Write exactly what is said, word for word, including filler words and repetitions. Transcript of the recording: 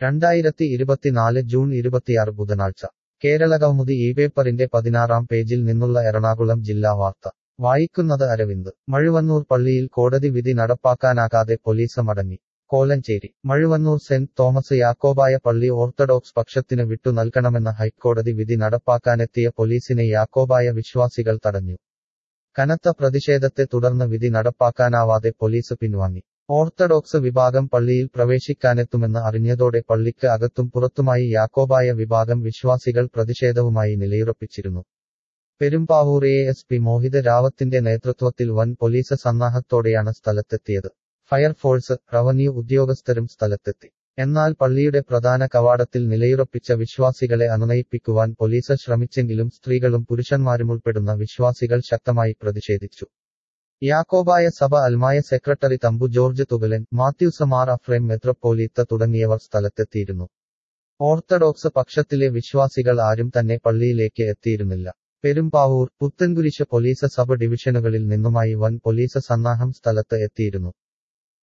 രണ്ടായിരത്തി ഇരുപത്തിനാല് ജൂൺ ഇരുപത്തിയാറ് ബുധനാഴ്ച കേരളകൗമുദി ഈ പേപ്പറിന്റെ പതിനാറാം പേജിൽ നിന്നുള്ള എറണാകുളം ജില്ലാ വാർത്ത വായിക്കുന്നത് അരവിന്ദ്. മഴുവന്നൂർ പള്ളിയിൽ കോടതി വിധി നടപ്പാക്കാനാകാതെ പൊലീസ് മടങ്ങി. കോലഞ്ചേരി. മഴുവന്നൂർ സെന്റ് തോമസ് യാക്കോബായ പള്ളി ഓർത്തഡോക്സ് പക്ഷത്തിന് വിട്ടു നൽകണമെന്ന ഹൈക്കോടതി വിധി നടപ്പാക്കാനെത്തിയ പോലീസിനെ യാക്കോബായ വിശ്വാസികൾ തടഞ്ഞു. കനത്ത പ്രതിഷേധത്തെ തുടർന്ന് വിധി നടപ്പാക്കാനാവാതെ പോലീസ് പിൻവാങ്ങി. ഓർത്തഡോക്സ് വിഭാഗം പള്ളിയിൽ പ്രവേശിക്കാനെത്തുമെന്ന് അറിഞ്ഞതോടെ പള്ളിക്ക് അകത്തും പുറത്തുമായി യാക്കോബായ വിഭാഗം വിശ്വാസികൾ പ്രതിഷേധവുമായി നിലയുറപ്പിച്ചിരുന്നു. Perumbavoor A S P Mohit രാവത്തിന്റെ നേതൃത്വത്തിൽ വൻ പോലീസ് സന്നാഹത്തോടെയാണ് സ്ഥലത്തെത്തിയത്. ഫയർഫോഴ്സ്, റവന്യൂ ഉദ്യോഗസ്ഥരും സ്ഥലത്തെത്തി. എന്നാൽ പള്ളിയുടെ പ്രധാന കവാടത്തിൽ നിലയുറപ്പിച്ച വിശ്വാസികളെ അനുനയിപ്പിക്കുവാൻ പോലീസ് ശ്രമിച്ചെങ്കിലും സ്ത്രീകളും പുരുഷന്മാരുമുൾപ്പെടുന്ന വിശ്വാസികൾ ശക്തമായി പ്രതിഷേധിച്ചു. യാക്കോബായ സഭ അൽമായ സെക്രട്ടറി തമ്പു ജോർജ് തുകലൻ, മാത്യൂസ് മാർ അഫ്രേം മെത്രാപ്പോലീത്ത തുടങ്ങിയവർ സ്ഥലത്തെത്തിയിരുന്നു. ഓർത്തഡോക്സ് പക്ഷത്തിലെ വിശ്വാസികൾ ആരും തന്നെ പള്ളിയിലേക്ക് എത്തിയിരുന്നില്ല. പെരുമ്പാവൂർ, പുത്തൻകുരിശ് പോലീസ് സബ് ഡിവിഷനുകളിൽ നിന്നുമായി വൻ പോലീസ് സന്നാഹം സ്ഥലത്ത് എത്തിയിരുന്നു.